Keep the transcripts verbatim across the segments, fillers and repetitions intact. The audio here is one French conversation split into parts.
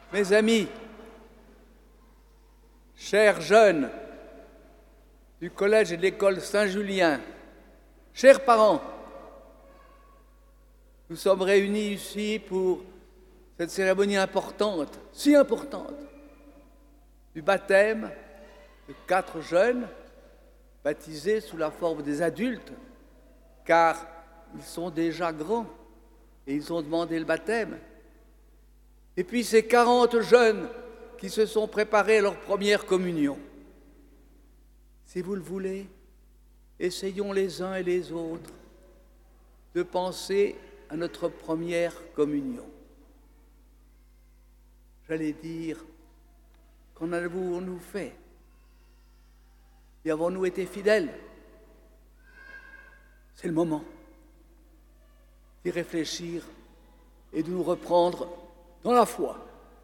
Mes amis, chers jeunes du collège et de l'école Saint-Julien, chers parents, nous sommes réunis ici pour cette cérémonie importante, si importante, du baptême de quatre jeunes baptisés sous la forme des adultes, car ils sont déjà grands et ils ont demandé le baptême. Et puis ces quarante jeunes qui se sont préparés à leur première communion. Si vous le voulez, essayons les uns et les autres de penser à notre première communion. J'allais dire, qu'en avons-nous fait? Y avons-nous été fidèles? C'est le moment d'y réfléchir et de nous reprendre dans la foi.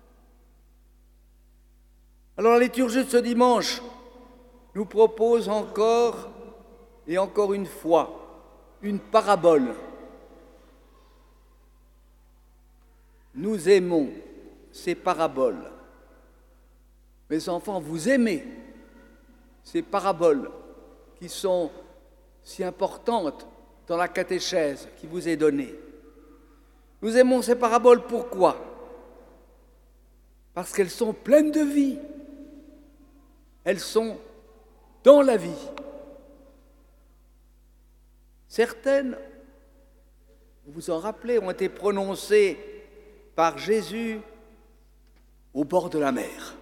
Alors la liturgie de ce dimanche nous propose encore et encore une fois une parabole. Nous aimons ces paraboles. Mes enfants, vous aimez ces paraboles qui sont si importantes dans la catéchèse qui vous est donnée. Nous aimons ces paraboles pourquoi? Parce qu'elles sont pleines de vie. Elles sont dans la vie. Certaines, vous vous en rappelez, ont été prononcées par Jésus au bord de la mer.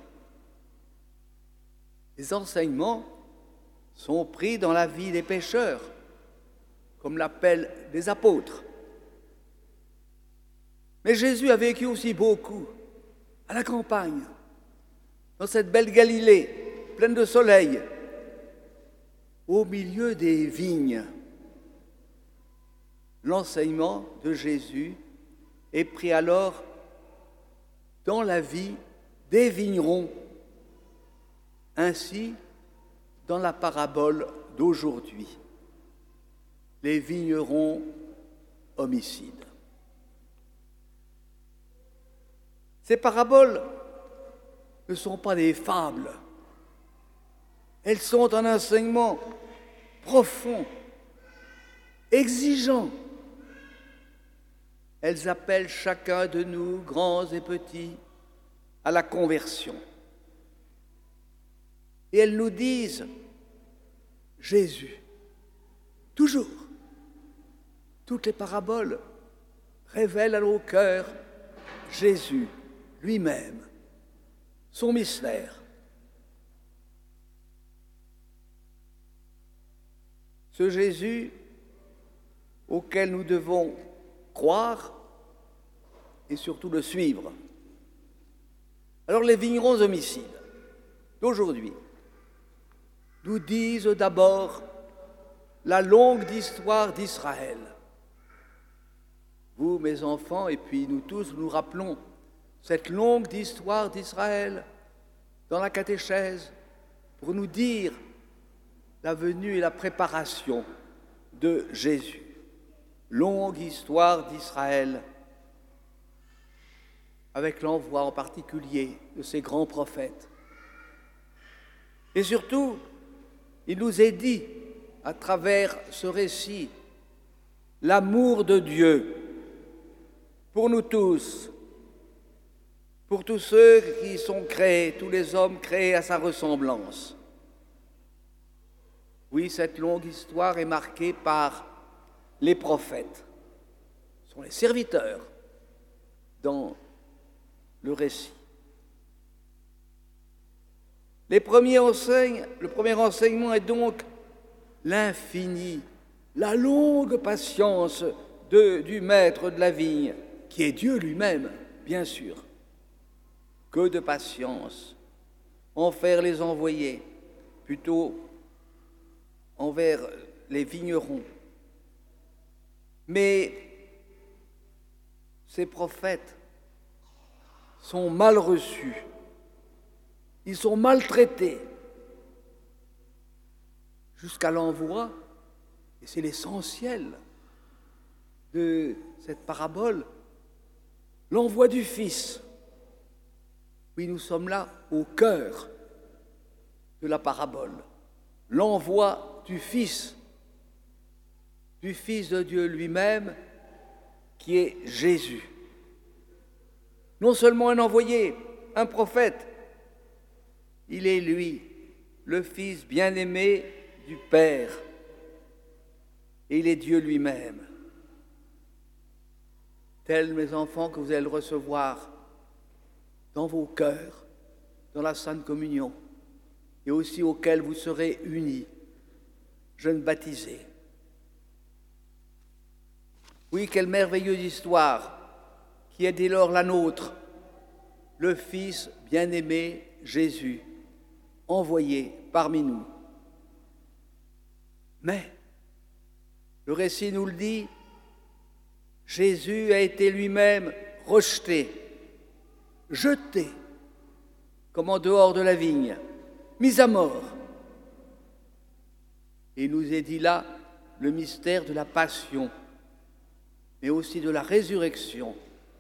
Les enseignements sont pris dans la vie des pécheurs, comme l'appellent les apôtres. Mais Jésus a vécu aussi beaucoup à la campagne, dans cette belle Galilée, pleine de soleil, au milieu des vignes. L'enseignement de Jésus est pris alors dans la vie des vignerons, ainsi dans la parabole d'aujourd'hui, les vignerons homicides. Ces paraboles ne sont pas des fables, elles sont un enseignement profond, exigeant. Elles appellent chacun de nous, grands et petits, à la conversion. Et elles nous disent, Jésus, toujours, toutes les paraboles révèlent à nos cœurs Jésus lui-même, son mystère. Ce Jésus auquel nous devons croire et surtout le suivre. Alors les vignerons homicides d'aujourd'hui nous disent d'abord la longue histoire d'Israël. Vous, mes enfants, et puis nous tous, nous rappelons cette longue histoire d'Israël dans la catéchèse pour nous dire la venue et la préparation de Jésus. Longue histoire d'Israël, avec l'envoi en particulier de ces grands prophètes. Et surtout, il nous est dit, à travers ce récit, l'amour de Dieu pour nous tous, pour tous ceux qui sont créés, tous les hommes créés à sa ressemblance. Oui, cette longue histoire est marquée par les prophètes. Ce sont les serviteurs dans le récit. Les premiers enseignent, le premier enseignement est donc l'infini, la longue patience de, du maître de la vigne, qui est Dieu lui-même, bien sûr. Que de patience envers les envoyés, plutôt envers les vignerons. Mais ces prophètes sont mal reçus, ils sont maltraités jusqu'à l'envoi, et c'est l'essentiel de cette parabole, l'envoi du Fils. Oui, nous sommes là au cœur de la parabole. L'envoi du Fils, du Fils de Dieu lui-même, qui est Jésus. Non seulement un envoyé, un prophète, il est lui, le Fils bien-aimé du Père, et il est Dieu lui-même. Tels, mes enfants, que vous allez le recevoir dans vos cœurs, dans la Sainte Communion, et aussi auquel vous serez unis, jeunes baptisés. Oui, quelle merveilleuse histoire qui est dès lors la nôtre, le Fils bien-aimé Jésus, envoyé parmi nous. Mais, le récit nous le dit, Jésus a été lui-même rejeté, jeté, comme en dehors de la vigne, mis à mort. Et il nous est dit là le mystère de la passion, mais aussi de la résurrection.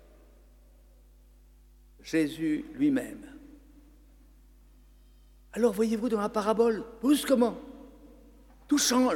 Jésus lui-même. Alors voyez-vous dans la parabole, brusquement, tout change.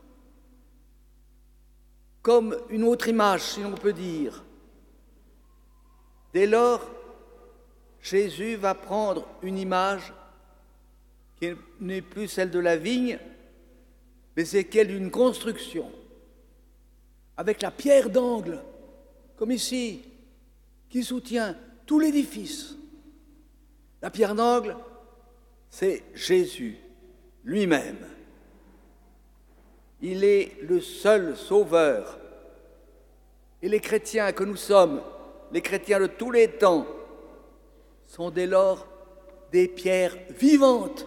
Comme une autre image, si l'on peut dire. Dès lors, Jésus va prendre une image qui n'est plus celle de la vigne, mais c'est celle d'une construction, avec la pierre d'angle, comme ici, qui soutient tout l'édifice. La pierre d'angle, c'est Jésus lui-même. Il est le seul sauveur. Et les chrétiens que nous sommes, les chrétiens de tous les temps, sont dès lors des pierres vivantes,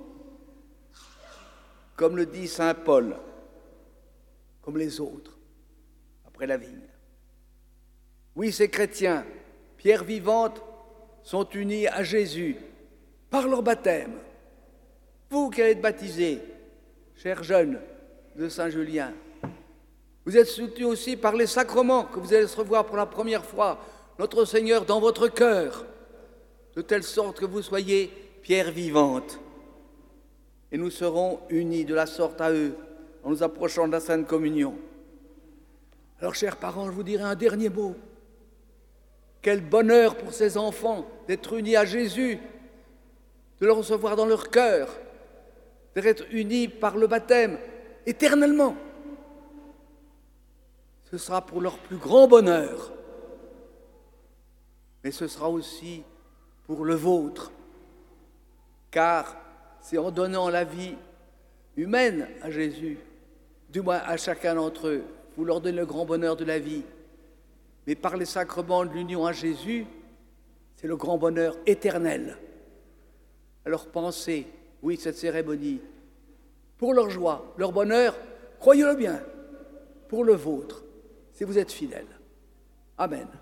comme le dit saint Paul, comme les autres, après la vigne. Oui, ces chrétiens, pierres vivantes, sont unis à Jésus par leur baptême. Vous qui allez être baptisés, chers jeunes de Saint-Julien, vous êtes soutenus aussi par les sacrements que vous allez recevoir pour la première fois, notre Seigneur dans votre cœur, de telle sorte que vous soyez pierres vivantes. Et nous serons unis de la sorte à eux en nous approchant de la Sainte Communion. Alors, chers parents, je vous dirai un dernier mot. Quel bonheur pour ces enfants d'être unis à Jésus, de le recevoir dans leur cœur, d'être unis par le baptême éternellement. Ce sera pour leur plus grand bonheur, mais ce sera aussi pour le vôtre, car c'est en donnant la vie humaine à Jésus, du moins à chacun d'entre eux, vous leur donnez le grand bonheur de la vie, mais par les sacrements de l'union à Jésus, c'est le grand bonheur éternel. Alors pensez, oui, cette cérémonie, pour leur joie, leur bonheur, croyez-le bien, pour le vôtre, si vous êtes fidèles. Amen.